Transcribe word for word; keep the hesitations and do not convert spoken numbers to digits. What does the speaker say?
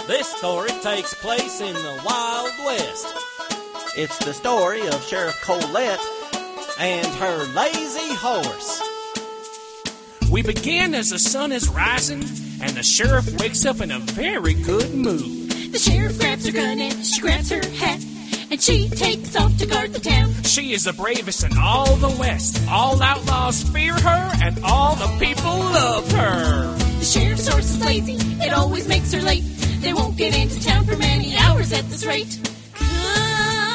This story takes place in the Wild West. It's the story of Sheriff Colette and her lazy horse. We begin as the sun is rising, and the sheriff wakes up in a very good mood. The sheriff grabs her gun and she grabs her hat, and she takes off to guard the town. She is the bravest in all the West. All outlaws fear her, and all the people love her. The sheriff's horse is lazy, it always makes her late. They won't get into town for many hours at this rate. Come